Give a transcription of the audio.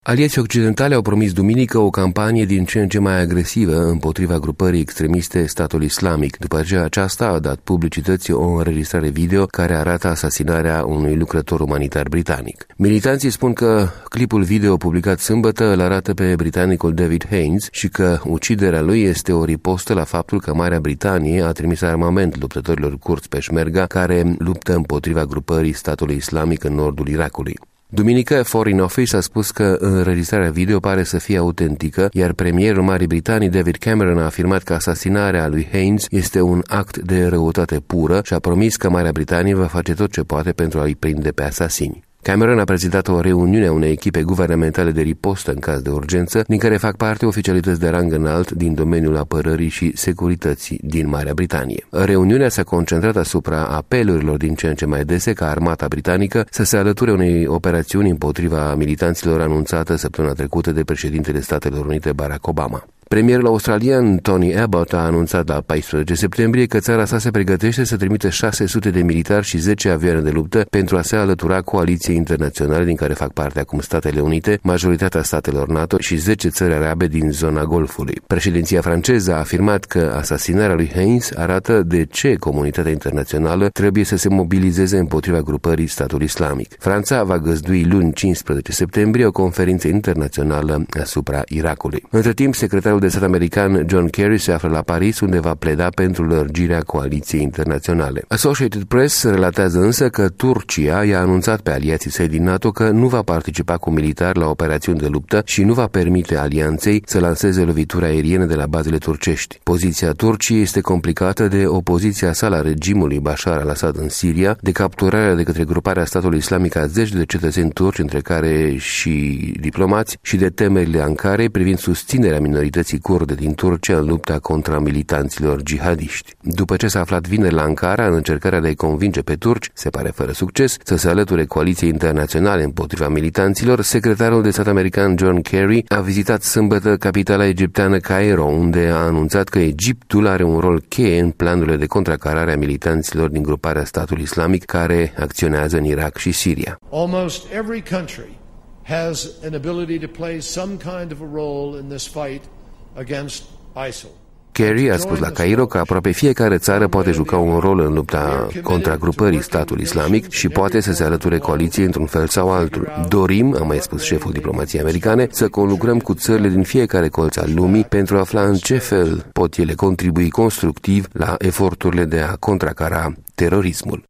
Aliații occidentali au promis duminică o campanie din ce în ce mai agresivă împotriva grupării extremiste Statul Islamic, după ce aceasta a dat publicității o înregistrare video care arată asasinarea unui lucrător umanitar britanic. Militanții spun că clipul video publicat sâmbătă îl arată pe britanicul David Haines și că uciderea lui este o ripostă la faptul că Marea Britanie a trimis armament luptătorilor curzi Peșmerga care luptă împotriva grupării Statului Islamic în nordul Irakului. Duminică, Foreign Office a spus că înregistrarea video pare să fie autentică, iar premierul Marii Britanii David Cameron a afirmat că asasinarea lui Haines este un act de răutate pură și a promis că Marea Britanie va face tot ce poate pentru a-i prinde pe asasini. Cameron a prezidat o reuniune a unei echipe guvernamentale de ripostă în caz de urgență, din care fac parte oficialități de rang înalt din domeniul apărării și securității din Marea Britanie. Reuniunea s-a concentrat asupra apelurilor din ce în ce mai dese ca armata britanică să se alăture unei operațiuni împotriva militanților anunțată săptămâna trecută de președintele Statelor Unite Barack Obama. Premierul australian Tony Abbott a anunțat la 14 septembrie că țara sa se pregătește să trimită 600 de militari și 10 avioane de luptă pentru a se alătura coaliției internaționale din care fac parte acum Statele Unite, majoritatea statelor NATO și 10 țări arabe din zona Golfului. Președinția franceză a afirmat că asasinarea lui Haines arată de ce comunitatea internațională trebuie să se mobilizeze împotriva grupării Statul Islamic. Franța va găzdui luni 15 septembrie o conferință internațională asupra Irakului. Între timp, secretarul de stat american John Kerry se află la Paris, unde va pleda pentru lărgirea coaliției internaționale. Associated Press relatează însă că Turcia i-a anunțat pe aliații săi din NATO că nu va participa cu militari la operațiuni de luptă și nu va permite alianței să lanseze lovituri aeriene de la bazele turcești. Poziția Turciei este complicată de opoziția sa la regimului Bashar al-Assad în Siria, de capturarea de către gruparea Statului Islamic a zeci de cetățeni turci, între care și diplomați, și de temerile Ankarei privind susținerea minorității kurde din Turcia în lupta contra militanților jihadiști. După ce s-a aflat vineri la Ankara în încercarea de a-i convinge pe turci, se pare fără succes, să se alăture coaliției internaționale împotriva militanților, secretarul de stat american John Kerry a vizitat sâmbătă capitala egipteană Cairo, unde a anunțat că Egiptul are un rol cheie în planurile de contracarare a militanților din gruparea Statului Islamic care acționează în Irak și Siria. Almost every country has an ability to play some kind of a role in this fight against ISIL. Kerry a spus la Cairo că aproape fiecare țară poate juca un rol în lupta contra grupării Statul Islamic și poate să se alăture coaliției într-un fel sau altul. Dorim, a mai spus șeful diplomației americane, să conlucrăm cu țările din fiecare colț al lumii pentru a afla în ce fel pot ele contribui constructiv la eforturile de a contracara terorismul.